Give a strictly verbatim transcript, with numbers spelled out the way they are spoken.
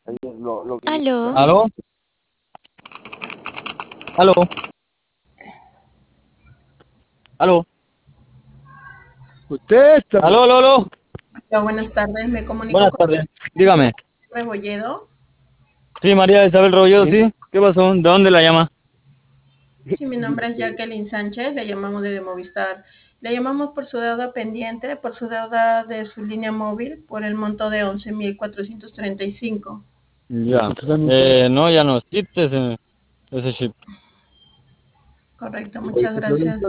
Aló. ¿Aló? ¿Aló? ¿Aló? Usted está... ¿Aló, aló, aló? Hola, buenas tardes, me comunico Buenas con tardes. Dígame. Rebolledo. Sí, María Isabel Rebolledo, sí. ¿Qué pasó? ¿De dónde la llama? Sí, mi nombre es Jacqueline Sánchez, le llamamos desde Movistar. Le llamamos por su deuda pendiente, por su deuda de su línea móvil, por el monto de once mil cuatrocientos treinta y cinco. Ya. Eh, no, ya no existe ese, ese chip. Correcto, muchas gracias.